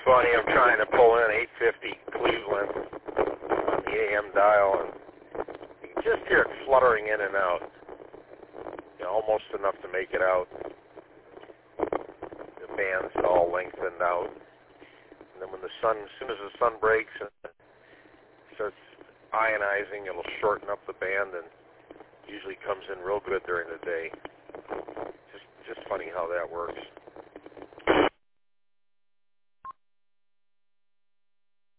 funny. I'm trying to pull in 850 Cleveland on the AM dial, and you can just hear it fluttering in and out. Almost enough to make it out. The band's all lengthened out. And then as soon as the sun breaks and starts ionizing, it'll shorten up the band and usually comes in real good during the day. Just funny how that works.